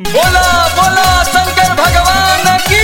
बोला बोला शंकर भगवान की।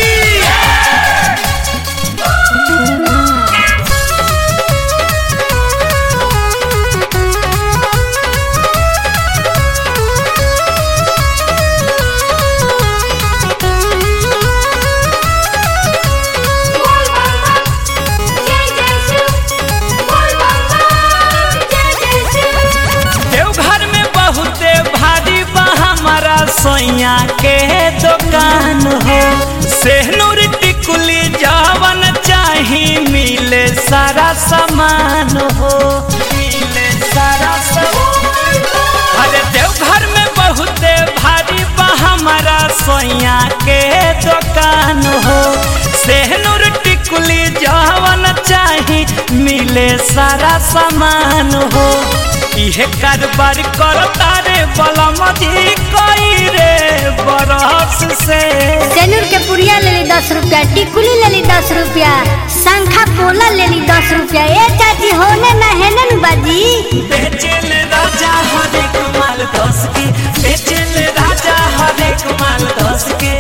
देवघर में बहुते भारी बा हमारा सोइया के दुकान हो। सेहनूर टिकुली जवन चाही मिले सारा सामान हो, मिले सारा सामान। अरे देवघर में बहुते भारी बा हमारा सोइया के दुकान हो। सेहनूर टिकुली जवन चाही मिले सारा सामान हो। इहे कारोबार करता रे बलमदी कोई रे बरस से। सेनूर के पुड़िया ले ली 10 रुपया, टिकुली ले ली 10 रुपया, शंखा पोला ले ली 10 रुपया। ए चाची होने ना है ना बाजी। बेचेल राजा हरे कमाल 10 के, बेचेल राजा हरे कमाल 10 के।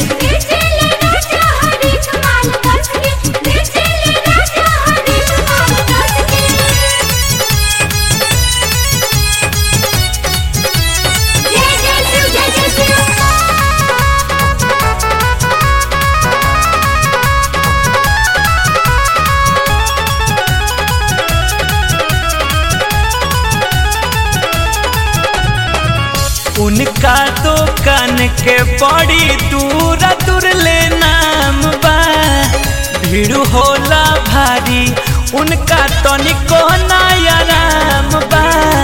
उनका दुकान के बड़ी दूर दूर ले नाम बा। भीड़ होला भारी उनका तनिको नया राम बा।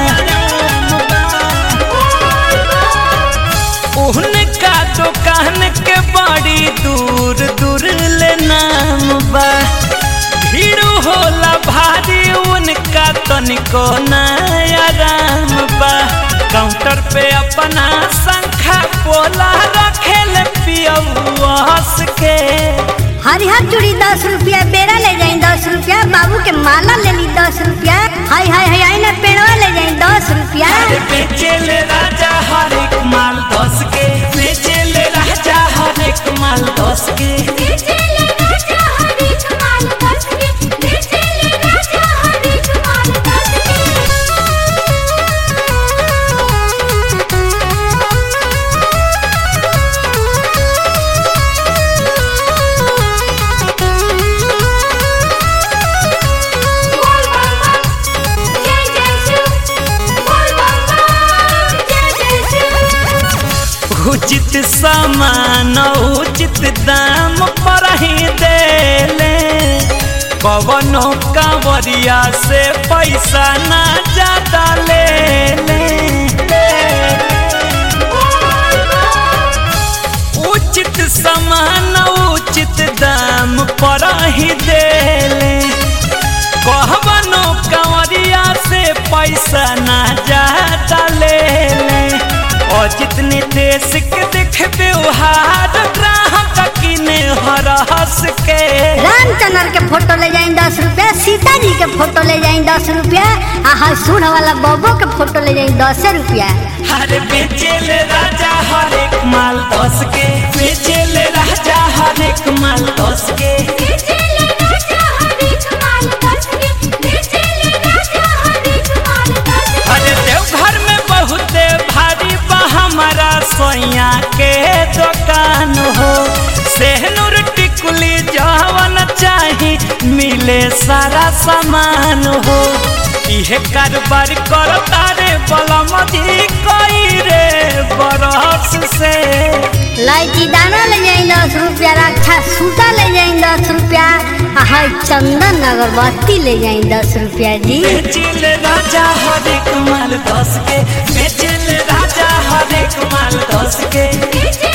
उनका दुकान के बड़ी दूर दूर ले नाम बा। भीड़ होला भारी उनका तनिको नया राम बा। काउंटर पे अपना शंखा पोला रखेल पियौस के। हरिहर चूड़ी 10 रुपया, बेड़ा ले जाई 10 रुपया, बाबू के माला ले ली 10 रुपया। हाय हाय हाय आई ना पेड़वा ले जाई 10 रुपया। बेचेल राजा हरे कमाल 10 के, बेचेल राजा हरे कमाल 10 के। उचित सामान उचित दाम पर ही देले। कवनो कांवरिया से पैसा ना ज्यादा ले ले। उचित सामान उचित दाम पर ही देले। कवनो कांवरिया से पैसा ना ज्यादा ले ले। और जितने देश के देख व्यवहार ग्राहक किने हरहस के। रामचंद्र के फोटो ले जाई 10 रुपया, सीता जी के फोटो ले जाई 10 रुपया, सूढ़ वाला बबो के फोटो ले जाई 10 रुपया। हरे बेचेल राजा हरे कमाल 10 के, बेचेल राजा हरे कमाल 10 के। अरे देवघर में बहुते भारी बा हमारा सोइया के दुकान हो। सेहनूर टिकुली जवन चाही मिले सारा सामान हो। इहे कारोबार करता रे बलमदी कोई रे बरस से। लाइची दाना ले जाई 10 रुपया, रक्षा सूता ले जाई 10 रुपया, चंदन अगरबत्ती ले जाई 10 रुपया जी। बेचेल राजा हरे कमाल 10 के, बेचेल राजा हरे कमाल 10 के।